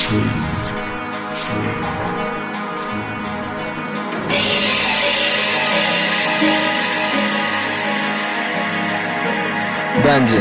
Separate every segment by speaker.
Speaker 1: Данди.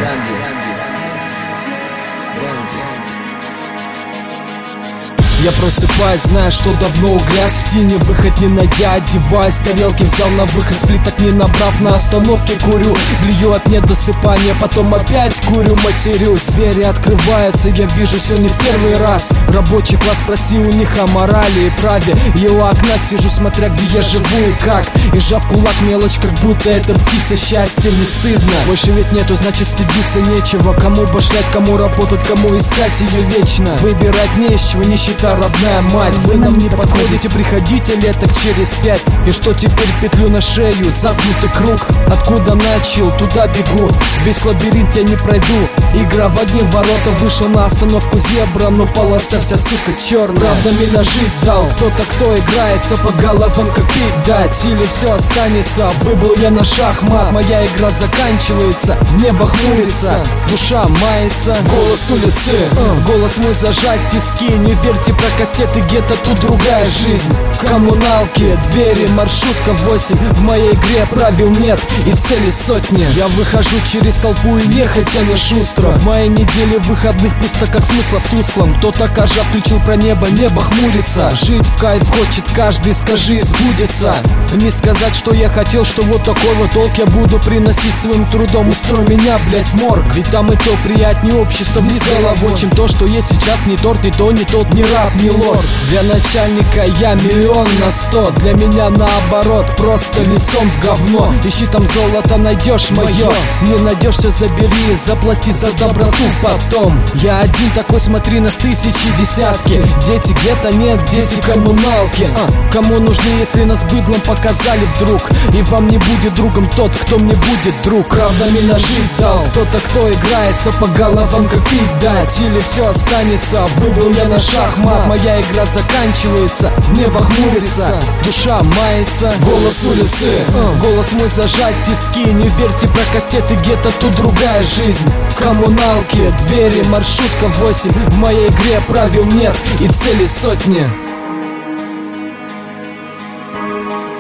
Speaker 2: Я просыпаюсь, зная, что давно угряз в тени, выход не найдя, одеваюсь, тарелки взял на выход, сплиток не набрав, на остановке курю, блюю от недосыпания, потом опять курю, матерюсь. Двери открываются, я вижу все не в первый раз. Рабочий класс, спроси у них о морали и праве. Я у окна сижу, смотря где я живу и как, и сжав кулак мелочь, как будто это птица, счастье не стыдно. Больше ведь нету, значит стыдиться нечего. Кому башлять, кому работать, кому искать ее вечно. Выбирать не из чего, не считая родная мать. Вы нам не подходите, приходите леток через 5. И что теперь, петлю на шею, замкнутый круг. Откуда начал, туда бегу, весь лабиринт я не пройду. Игра в одни ворота, вышел на остановку зебра, но полоса вся, сука, черная. Правда меня жить дал кто-то, кто играется по головам, как пить дать. Или все останется, выбыл я на шахмат. Моя игра заканчивается, небо хмурится, душа мается. Голос улицы, голос мой зажать тиски. Не верьте про кастеты, гетто, тут другая жизнь. Коммуналки, двери, маршрутка 8. В моей игре правил нет и цели сотни. Я выхожу через толпу и нехотя, но шустро. В моей неделе выходных пусто, как смысла в тусклом. Кто-то кажа включил про небо, небо хмурится. Жить в кайф хочет каждый, скажи, сбудется. Не сказать, что я хотел, что вот такой вот толк я буду приносить своим трудом. Устрой меня, блять, в морг, ведь там и то приятнее общество вниз головой, чем то, что есть сейчас. Не торт, не то, не тот, не раб, не лорд. Для начальника я 1000000. Для меня наоборот, просто лицом в говно. Ищи там золото, найдешь мое. Не найдешься, забери, заплати за доброту потом. Я один такой, смотри, нас тысячи, десятки. Дети гетто, нет, дети коммуналки. Кому нужны, если нас быдлом показали вдруг? И вам не будет другом тот, кто мне будет друг. Правда меня жить дал кто-то, кто играется по головам, как пить дать. Или все останется, выбыл я на шахмат. Моя игра заканчивается, небо хмурится, душа мается. Голос улицы, голос мой зажать тиски. Не верьте про кастеты, гетто, тут другая жизнь. Коммуналки, двери, маршрутка 8. В моей игре правил нет и цели сотни.